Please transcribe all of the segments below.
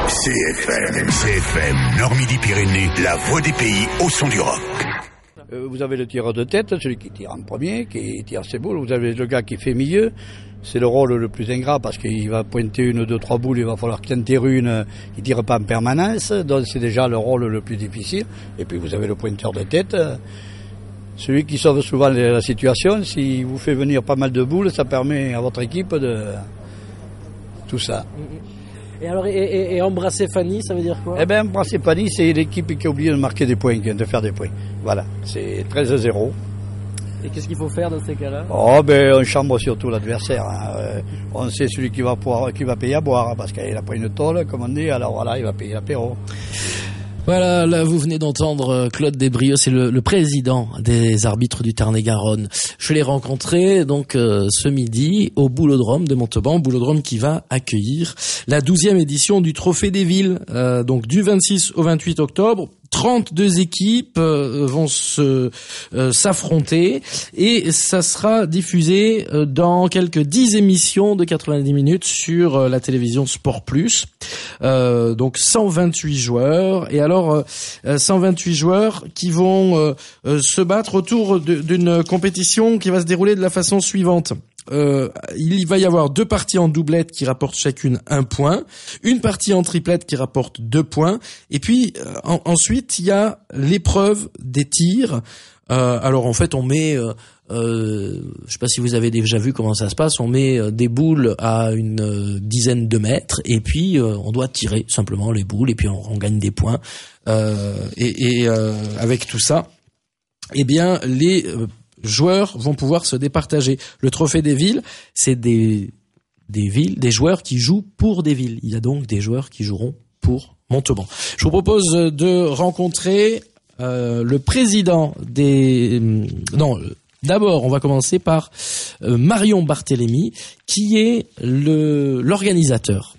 CFM, Nord-Midi-Pyrénées, la voix des pays au son du rock. Vous avez le tireur de tête, celui qui tire en premier, qui tire ses boules. Vous avez le gars qui fait milieu. C'est le rôle le plus ingrat parce qu'il va pointer 1, 2, 3 boules, il va falloir qu'il en tire une, il tire pas en permanence. Donc c'est déjà le rôle le plus difficile. Et puis vous avez le pointeur de tête. Celui qui sauve souvent la situation, s'il vous fait venir pas mal de boules, ça permet à votre équipe de tout ça. Et alors, et embrasser Fanny, ça veut dire quoi? Eh bien, embrasser Fanny, c'est l'équipe qui a oublié de marquer des points, de faire des points. Voilà, c'est 13-0. Et qu'est-ce qu'il faut faire dans ces cas-là? Oh, ben, on chambre surtout l'adversaire. Hein. On sait celui qui va payer à boire, parce qu'il n'a pas une tôle, comme on dit, alors voilà, il va payer l'apéro. Voilà, là vous venez d'entendre Claude Desbrieux, c'est le président des arbitres du Tarn-et-Garonne. Je l'ai rencontré donc ce midi au Boulodrome de Montauban, Boulodrome qui va accueillir la 12e édition du Trophée des Villes, donc du 26 au 28 octobre. 32 équipes vont s'affronter et ça sera diffusé dans quelques 10 émissions de 90 minutes sur la télévision Sport Plus. Donc 128 joueurs et alors 128 joueurs qui vont se battre autour d'une compétition qui va se dérouler de la façon suivante. Il va y avoir 2 parties en doublette qui rapportent chacune 1 point, une partie en triplette qui rapporte 2 points, et puis ensuite il y a l'épreuve des tirs. Alors en fait on met, je sais pas si vous avez déjà vu comment ça se passe, on met des boules à une dizaine de mètres, et puis on doit tirer simplement les boules, et puis on gagne des points. Avec tout ça, eh bien les joueurs vont pouvoir se départager. Le Trophée des Villes, c'est des villes, des joueurs qui jouent pour des villes. Il y a donc des joueurs qui joueront pour Montauban. Je vous propose de rencontrer le président des... D'abord, on va commencer par Marion Barthélémy, qui est l'organisateur.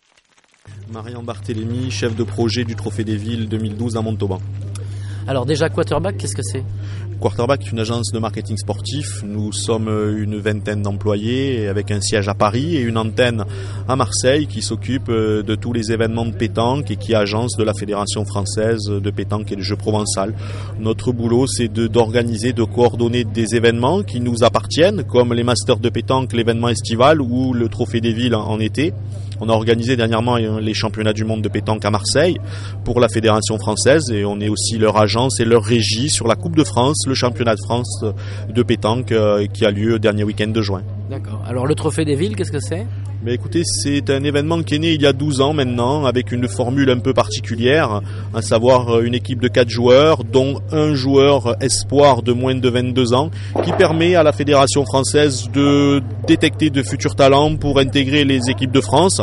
Marion Barthélémy, chef de projet du Trophée des Villes 2012 à Montauban. Alors déjà, Quarterback, qu'est-ce que c'est? Quarterback est une agence de marketing sportif. Nous sommes une vingtaine d'employés avec un siège à Paris et une antenne à Marseille qui s'occupe de tous les événements de pétanque et qui est agence de la Fédération française de pétanque et de jeux provençal. Notre boulot, c'est d'organiser, de coordonner des événements qui nous appartiennent, comme les Masters de pétanque, l'événement estival ou le Trophée des Villes en été. On a organisé dernièrement les championnats du monde de pétanque à Marseille pour la Fédération française et on est aussi leur agence et leur régie sur la Coupe de France, le championnat de France de pétanque qui a lieu dernier week-end de juin. D'accord. Alors le Trophée des Villes, qu'est-ce que c'est? Mais écoutez, c'est un événement qui est né il y a 12 ans maintenant, avec une formule un peu particulière, à savoir une équipe de 4 joueurs, dont un joueur espoir de moins de 22 ans, qui permet à la Fédération française de détecter de futurs talents pour intégrer les équipes de France.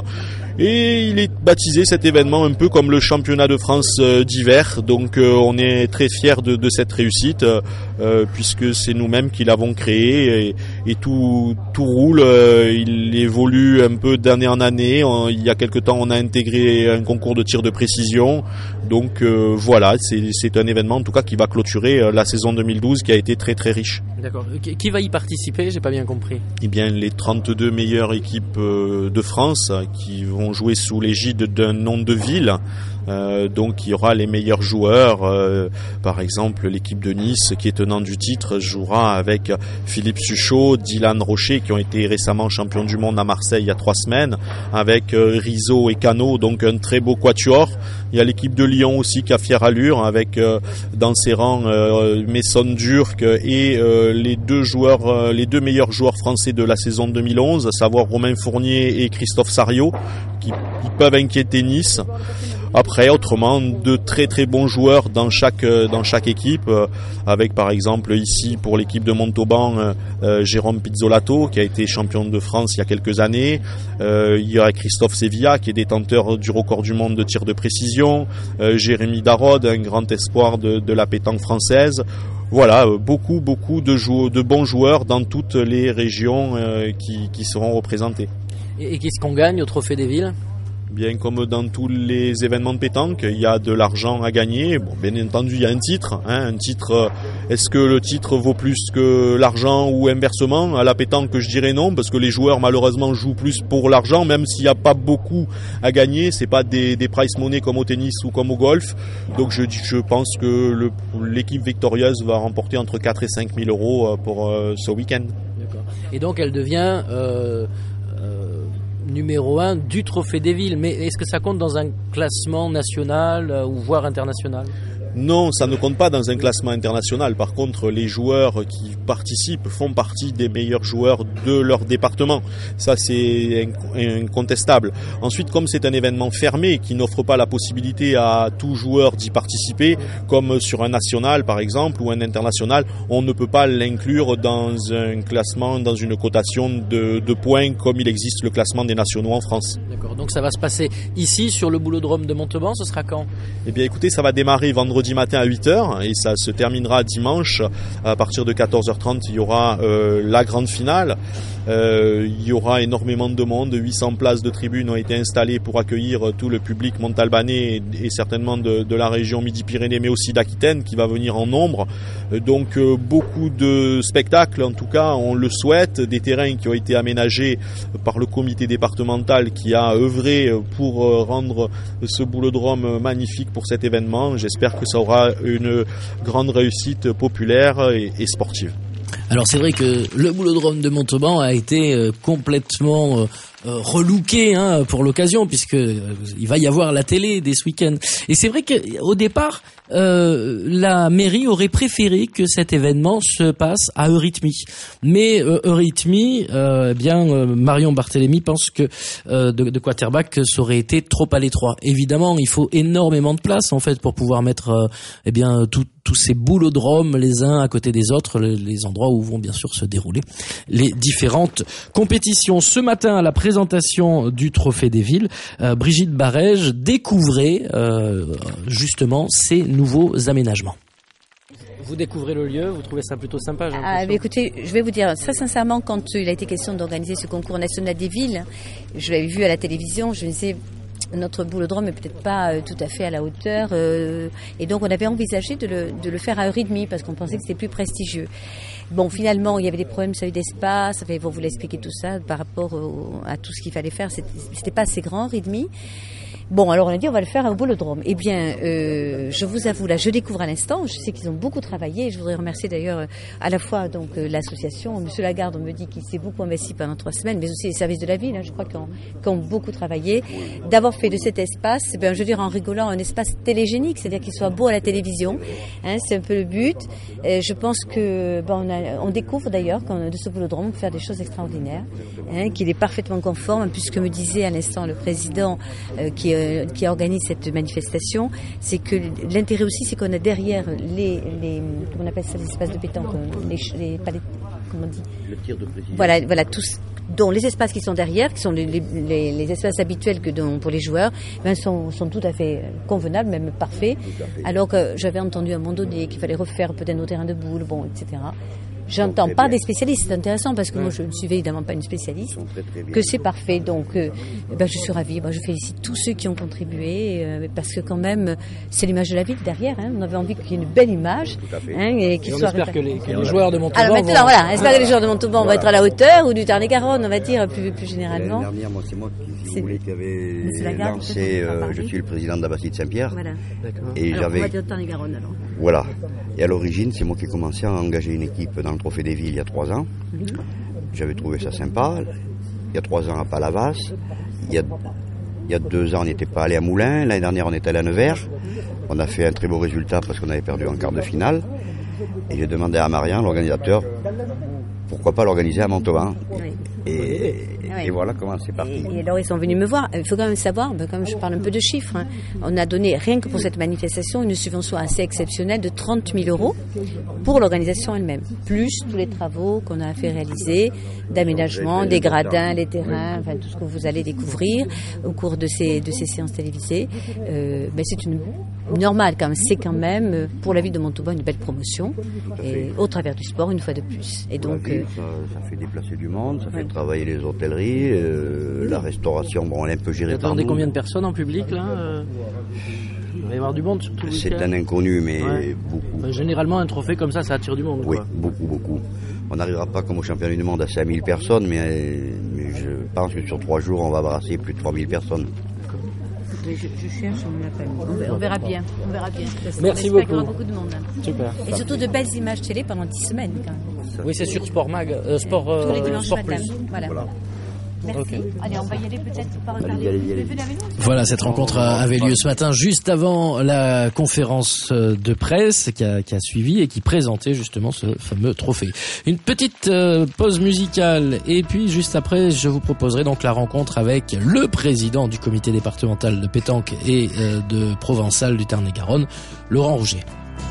Et il est baptisé cet événement un peu comme le championnat de France d'hiver. Donc on est très fiers de cette réussite puisque c'est nous-mêmes qui l'avons créé et tout roule. Il évolue un peu d'année en année. Il y a quelque temps on a intégré un concours de tir de précision. Donc voilà, c'est un événement en tout cas qui va clôturer la saison 2012 qui a été très très riche. D'accord. Qui va y participer? J'ai pas bien compris. Eh bien les 32 meilleures équipes de France qui vont jouer sous l'égide d'un nom de ville. Donc il y aura les meilleurs joueurs, par exemple l'équipe de Nice qui est tenant du titre jouera avec Philippe Suchot, Dylan Rocher qui ont été récemment champions du monde à Marseille il y a 3 semaines, avec Rizzo et Cano, donc un très beau quatuor. Il y a l'équipe de Lyon aussi qui a fière allure avec dans ses rangs Messon Durk et les deux meilleurs joueurs français de la saison 2011, à savoir Romain Fournier et Christophe Sario qui peuvent inquiéter Nice. Après, autrement, de très très bons joueurs dans chaque équipe, avec par exemple ici pour l'équipe de Montauban, Jérôme Pizzolato qui a été champion de France il y a quelques années. Il y a Christophe Sevilla qui est détenteur du record du monde de tir de précision. Jérémy Darod, un grand espoir de la pétanque française. Voilà, beaucoup de bons joueurs dans toutes les régions qui seront représentées. Et qu'est-ce qu'on gagne au Trophée des Villes? Bien comme dans tous les événements de pétanque, il y a de l'argent à gagner. Bon, bien entendu, il y a un titre. Un titre, est-ce que le titre vaut plus que l'argent ou inversement? À la pétanque, je dirais non, parce que les joueurs malheureusement jouent plus pour l'argent, même s'il n'y a pas beaucoup à gagner. C'est pas des prize money comme au tennis ou comme au golf. Donc je pense que l'équipe victorieuse va remporter entre 4 et 5 000 euros pour ce week-end. D'accord. Et donc elle devient numéro 1 du Trophée des Villes. Mais est-ce que ça compte dans un classement national ou voire international ? Non, ça ne compte pas dans un classement international. Par contre, les joueurs qui participent font partie des meilleurs joueurs de leur département. Ça, c'est incontestable. Ensuite, comme c'est un événement fermé qui n'offre pas la possibilité à tout joueur d'y participer, comme sur un national par exemple ou un international, on ne peut pas l'inclure dans un classement, dans une cotation de points comme il existe le classement des nationaux en France. D'accord. Donc ça va se passer ici sur le Boulodrome de Montauban. Ce sera quand ? Eh bien, écoutez, ça va démarrer vendredi matin à 8h et ça se terminera dimanche à partir de 14h30. Il y aura la grande finale. Il y aura énormément de monde. 800 places de tribunes ont été installées pour accueillir tout le public montalbanais et certainement de la région Midi-Pyrénées, mais aussi d'Aquitaine qui va venir en nombre. Donc beaucoup de spectacles, en tout cas on le souhaite, des terrains qui ont été aménagés par le comité départemental qui a œuvré pour rendre ce boulodrome magnifique pour cet événement. J'espère que ça aura une grande réussite populaire et sportive. Alors c'est vrai que le Boulodrome de Montauban a été complètement relooké pour l'occasion, puisque il va y avoir la télé dès ce week-end. Et c'est vrai qu'au départ, la mairie aurait préféré que cet événement se passe à Eurythmy. Mais Eurythmy, Marion Barthélémy pense que de Quaterbach, ça aurait été trop à l'étroit. Évidemment, il faut énormément de place en fait pour pouvoir mettre tous ces boulodromes les uns à côté des autres, les endroits où vont bien sûr se dérouler les différentes compétitions. Ce matin, à la présentation du Trophée des Villes, Brigitte Barège découvrait justement ces nouveaux aménagements. Vous découvrez le lieu, vous trouvez ça plutôt sympa? Mais écoutez, je vais vous dire très sincèrement, quand il a été question d'organiser ce concours national des villes, je l'avais vu à la télévision, je me disais, notre boulodrome n'est peut-être pas tout à fait à la hauteur, et donc on avait envisagé de le faire à Eurythmy parce qu'on pensait que c'était plus prestigieux. Bon, finalement, il y avait des problèmes d'espace, vous voulez expliquer tout ça par rapport à tout ce qu'il fallait faire, c'était pas assez grand, Eurythmy. Bon, alors on a dit on va le faire au Boulodrome. Eh bien, je vous avoue, là, je découvre à l'instant. Je sais qu'ils ont beaucoup travaillé. Je voudrais remercier d'ailleurs à la fois donc l'association, Monsieur Lagarde, on me dit qu'il s'est beaucoup investi pendant 3 semaines, mais aussi les services de la ville, je crois qu'ils ont beaucoup travaillé. D'avoir fait de cet espace, je veux dire en rigolant, un espace télégénique, c'est-à-dire qu'il soit beau à la télévision. C'est un peu le but. Je pense que on découvre d'ailleurs de ce Boulodrome on peut faire des choses extraordinaires, qu'il est parfaitement conforme, puisque me disait à l'instant le président qui organise cette manifestation, c'est que l'intérêt aussi, c'est qu'on a derrière comment on appelle ça, les espaces de pétanque, comment on dit, le tir de précision. Voilà tous, dont les espaces qui sont derrière, qui sont les espaces habituels pour les joueurs, sont tout à fait convenables, même parfaits. Alors que j'avais entendu à un moment donné qu'il fallait refaire peut-être nos terrains de boules, etc. J'entends pas des spécialistes, c'est intéressant parce que moi je ne suis évidemment pas une spécialiste, que c'est parfait, donc je suis ravie, je félicite tous ceux qui ont contribué, parce que quand même c'est l'image de la ville derrière, on avait envie qu'il y ait une belle image, et qu'il soit... J'espère que les joueurs de Montauban j'espère que les joueurs de Montauban vont être à la hauteur, ou du Tarn-et-Garonne, on va dire plus généralement. L'année dernière, c'est moi qui avait lancé, je suis le président de la Bastide Saint-Pierre, et on va dire Tarn-et-Garonne alors. Voilà, et à l'origine c'est moi qui ai commencé à engager une équipe dans le Trophée des Villes il y a 3 ans. J'avais trouvé ça sympa. Il y a 3 ans à Palavas. Il y a 2 ans on n'était pas allé à Moulins. L'année dernière on est allé à Nevers. On a fait un très beau résultat parce qu'on avait perdu en quart de finale. Et j'ai demandé à Marian, l'organisateur, pourquoi pas l'organiser à Montauban. Et voilà comment c'est parti. Et alors ils sont venus me voir. Il faut quand même savoir, comme je parle un peu de chiffres, on a donné rien que pour cette manifestation une subvention assez exceptionnelle de 30 000 € pour l'organisation elle-même, plus tous les travaux qu'on a fait réaliser, d'aménagement, des gradins, les terrains, tout ce que vous allez découvrir au cours de ces séances télévisées. Mais c'est normal quand même. C'est quand même pour la ville de Montauban une belle promotion et au travers du sport une fois de plus. Et donc Ça fait déplacer du monde, ça fait travailler les hôtelleries, la restauration, bon, elle est un peu gérée par nous. Vous attendez combien de personnes en public là Il va y avoir du monde surtout. C'est un inconnu, mais beaucoup. Généralement, un trophée comme ça attire du monde. Oui, quoi. beaucoup. On n'arrivera pas comme au championnat du monde à 5000 personnes, mais je pense que sur 3 jours, on va brasser plus de 3000 personnes. Je cherche, on l'a pas mis. On verra bien. Merci beaucoup. Il y aura beaucoup de monde. Super. Et surtout de belles images télé pendant 10 semaines. Quand même. Oui, c'est sur Sport Mag, Tous les dimanches Sport matin. Plus. Voilà. Merci. Okay. Allez, on va y aller peut-être par Allez. Voilà, cette rencontre avait lieu ce matin, juste avant la conférence de presse qui a suivi et qui présentait justement ce fameux trophée. Une petite pause musicale et puis juste après, je vous proposerai donc la rencontre avec le président du comité départemental de pétanque et de Provençal du Tarn-et-Garonne, Laurent Rouget.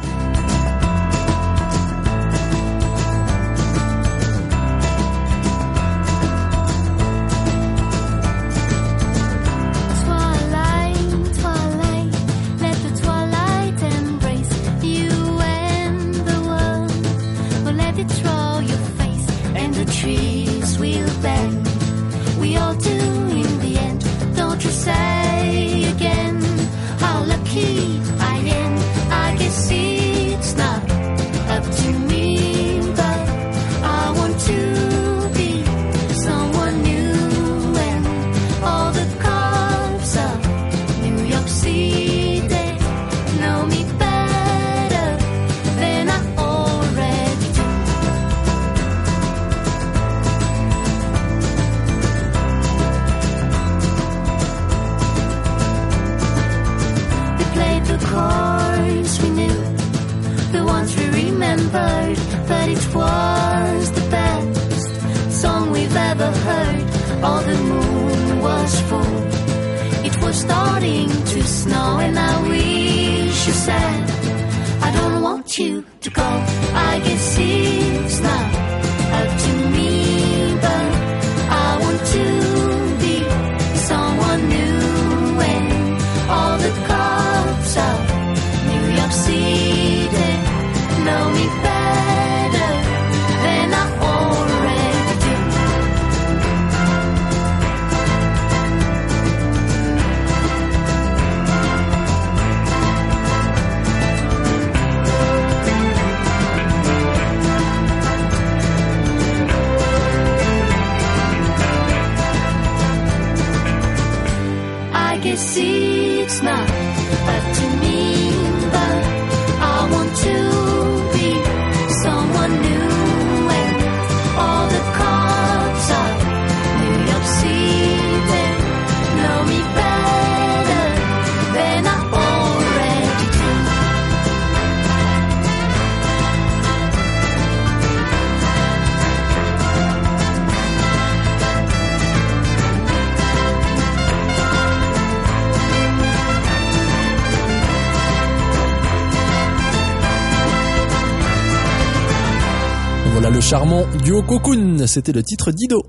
Le charmant duo Cocoon, c'était le titre d'Ido.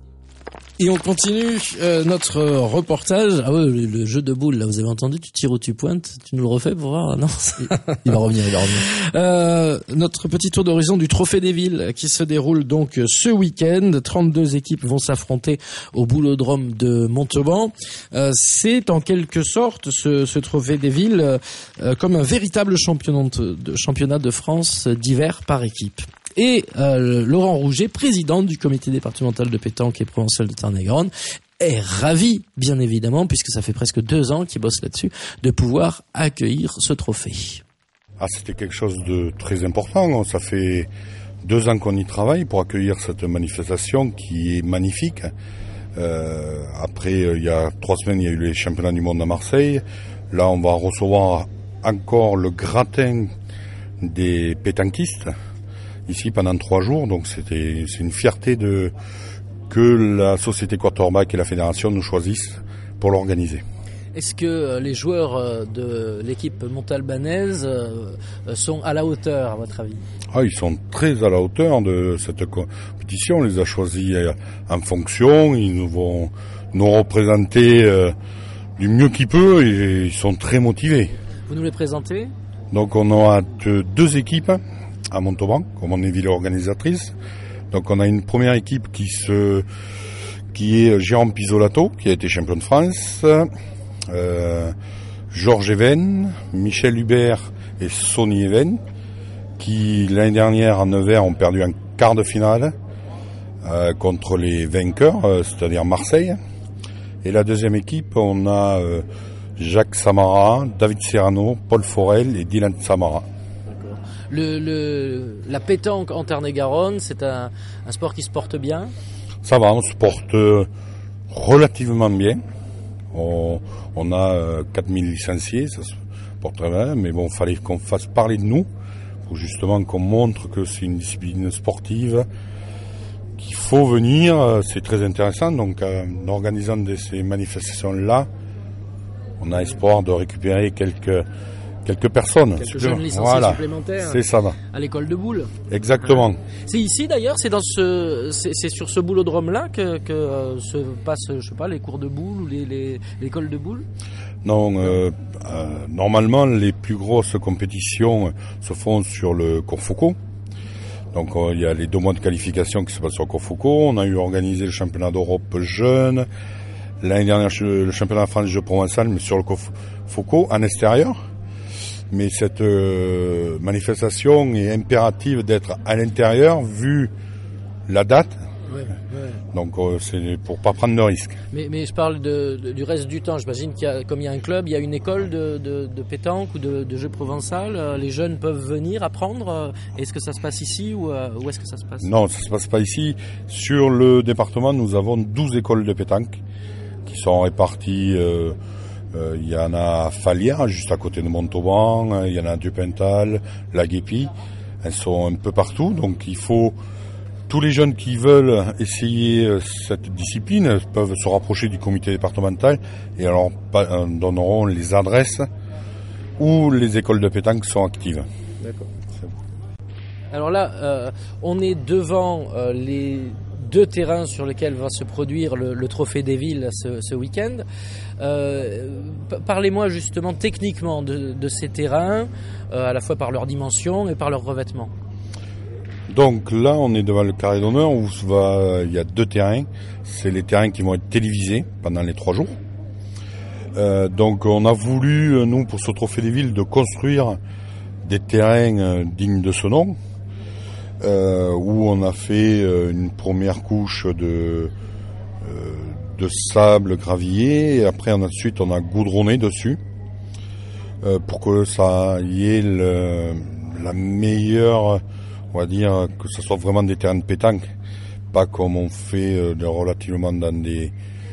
Et on continue notre reportage. Ah ouais, le jeu de boules, là, vous avez entendu, tu tires ou tu pointes, tu nous le refais pour voir? Non, il va revenir. Notre petit tour d'horizon du Trophée des Villes qui se déroule donc ce week-end. 32 équipes vont s'affronter au Boulodrome de Montauban. C'est en quelque sorte ce Trophée des Villes comme un véritable championnat de France d'hiver par équipe. Et Laurent Rouget, président du comité départemental de pétanque et provençal de Tarn-et-Garonne, est ravi, bien évidemment, puisque ça fait presque 2 ans qu'il bosse là-dessus, de pouvoir accueillir ce trophée. Ah, c'était quelque chose de très important. Ça fait 2 ans qu'on y travaille pour accueillir cette manifestation qui est magnifique. Après, il y a 3 semaines, il y a eu les championnats du monde à Marseille. Là, on va recevoir encore le gratin des pétanquistes ici pendant 3 jours, donc c'est une fierté que la société Quarterback et la fédération nous choisissent pour l'organiser. Est-ce que les joueurs de l'équipe montalbanaise sont à la hauteur, à votre avis? Ils sont très à la hauteur de cette compétition. On les a choisis en fonction. Ils vont nous représenter du mieux qu'ils peuvent et ils sont très motivés. Vous nous les présentez? Donc on a 2 équipes à Montauban, comme on est ville organisatrice. Donc on a une première équipe qui est Jérôme Pisolato, qui a été champion de France, Georges Even, Michel Hubert et Sonny Even, qui l'année dernière à Nevers ont perdu un quart de finale contre les vainqueurs, c'est-à-dire Marseille. Et la deuxième équipe, on a Jacques Samara, David Serrano, Paul Forel et Dylan Samara. La pétanque en Tarn-et-Garonne, c'est un sport qui se porte bien? Ça va, on se porte relativement bien. On a 4000 licenciés, ça se porte très bien, mais bon, fallait qu'on fasse parler de nous, pour justement qu'on montre que c'est une discipline sportive, qu'il faut venir, c'est très intéressant. Donc en organisant ces manifestations-là, on a espoir de récupérer quelques personnes. Quelques jeunes licenciés supplémentaires. C'est ça. À l'école de boules. Exactement. C'est ici d'ailleurs, c'est sur ce boulodrome-là que se passent, je sais pas, les cours de boules ou l'école de boules. Non, normalement les plus grosses compétitions se font sur le cours Foucault. Donc il y a les 2 mois de qualification qui se passent sur le cours Foucault. On a eu organisé le championnat d'Europe jeune. L'année dernière, le championnat de France jeu provençal, mais sur le cours Foucault, en extérieur. Mais cette manifestation est impérative d'être à l'intérieur, vu la date. Ouais. Donc c'est pour pas prendre de risques. Mais je parle du reste du temps. J'imagine comme il y a un club, il y a une école de pétanque ou de jeu provençal. Les jeunes peuvent venir apprendre. Est-ce que ça se passe ici ou où est-ce que ça se passe? Non, ça se passe pas ici. Sur le département, nous avons 12 écoles de pétanque qui sont réparties. Il y en a à Falière, juste à côté de Montauban, il y en a à Dupental, la Guépie. Elles sont un peu partout, donc il faut... Tous les jeunes qui veulent essayer cette discipline peuvent se rapprocher du comité départemental et alors donneront les adresses où les écoles de pétanque sont actives. D'accord. Alors là, on est devant les 2 terrains sur lesquels va se produire le Trophée des Villes ce week-end. Parlez-moi justement techniquement de ces terrains, à la fois par leur dimension et par leur revêtement. Donc là, on est devant le carré d'honneur où il y a 2 terrains. C'est les terrains qui vont être télévisés pendant les 3 jours. Donc on a voulu, nous, pour ce Trophée des Villes, de construire des terrains dignes de ce nom. Où on a fait une première couche de sable gravier et après ensuite on a goudronné dessus pour que ça y ait la meilleure, on va dire, que ce soit vraiment des terrains de pétanque, pas comme on fait relativement dans des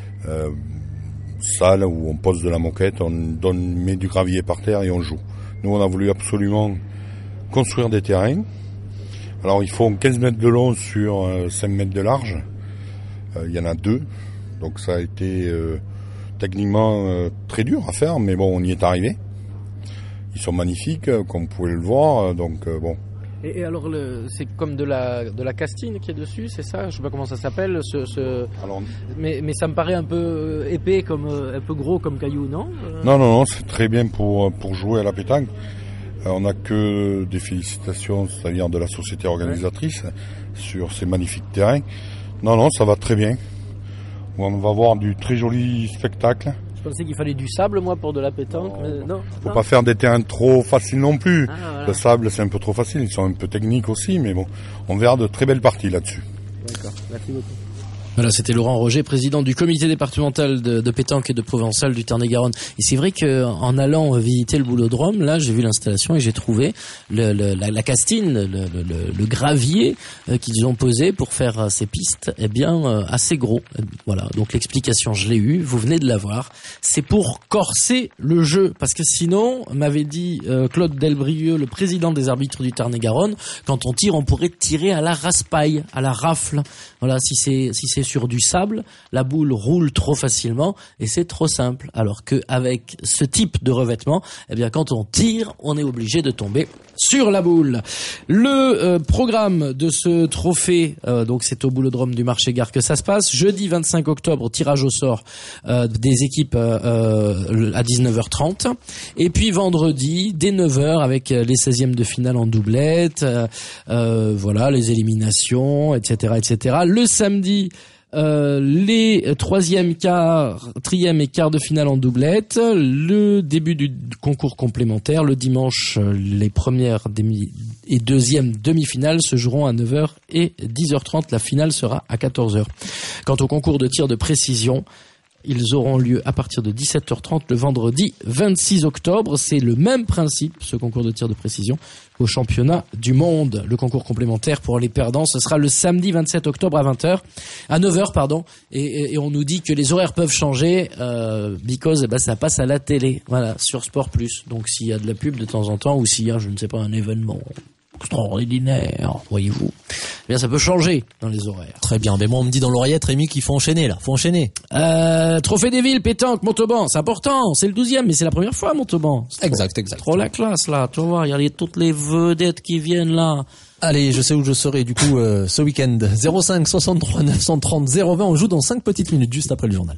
salles où on pose de la moquette, on met du gravier par terre et on joue. Nous on a voulu absolument construire des terrains. Alors ils font 15 mètres de long sur 5 mètres de large. Il y en a 2. Donc ça a été techniquement très dur à faire, mais bon, on y est arrivé. Ils sont magnifiques, comme vous pouvez le voir. Donc bon. Et alors c'est comme de la castine qui est dessus, c'est ça? Je sais pas comment ça s'appelle. Alors, mais ça me paraît un peu épais, un peu gros comme caillou, non? Non, c'est très bien pour jouer à la pétanque. On n'a que des félicitations, c'est-à-dire de la société organisatrice, sur ces magnifiques terrains. Non, ça va très bien. On va voir du très joli spectacle. Je pensais qu'il fallait du sable, moi, pour de la pétanque. Non. Faut pas faire des terrains trop faciles non plus. Voilà. Le sable, c'est un peu trop facile. Ils sont un peu techniques aussi, mais bon, on verra de très belles parties là-dessus. D'accord, merci beaucoup. Voilà, c'était Laurent Roger, président du comité départemental de pétanque et de provençal du Tarn-et-Garonne. Et c'est vrai que en allant visiter le boulodrome, là, j'ai vu l'installation et j'ai trouvé la castine, le gravier qu'ils ont posé pour faire ces pistes, assez gros. Voilà, donc l'explication, je l'ai eue, vous venez de la voir. C'est pour corser le jeu, parce que sinon, m'avait dit Claude Delbrieux, le président des arbitres du Tarn-et-Garonne, quand on tire, on pourrait tirer à la raspaille, à la rafle. Voilà, si c'est sur du sable, la boule roule trop facilement et c'est trop simple. Alors que avec ce type de revêtement, eh bien quand on tire, on est obligé de tomber sur la boule. Le programme de ce trophée, donc c'est au Boulodrome du Marché-Gare que ça se passe. Jeudi 25 octobre, tirage au sort des équipes à 19h30. Et puis vendredi, dès 9h, avec les 16e de finale en doublette, voilà, les éliminations, etc., etc. Le samedi, les 3e, 4e et quart de finale en doublette, le début du concours complémentaire, le dimanche, les premières et 2e demi-finales se joueront à 9h et 10h30, la finale sera à 14h. Quant au concours de tir de précision, ils auront lieu à partir de 17h30 le vendredi 26 octobre. C'est le même principe, ce concours de tir de précision, qu'au championnat du monde. Le concours complémentaire pour les perdants, ce sera le samedi 27 octobre à 9h, pardon. Et on nous dit que les horaires peuvent changer, because, ça passe à la télé. Voilà, sur Sport Plus. Donc, s'il y a de la pub de temps en temps, ou s'il y a, je ne sais pas, un événement extraordinaire, voyez-vous, eh bien ça peut changer dans les horaires. Très bien, mais moi on me dit dans l'oreillette, Rémi, qu'il faut enchaîner là, faut enchaîner. Trophée des villes, pétanque, Montauban, c'est important, c'est le 12e, mais c'est la première fois à Montauban. Exact. Trop la classe là, tu vois, il y a toutes les vedettes qui viennent là. Allez, je sais où je serai du coup ce week-end. 05 63 930 020, on joue dans 5 petites minutes juste après le journal.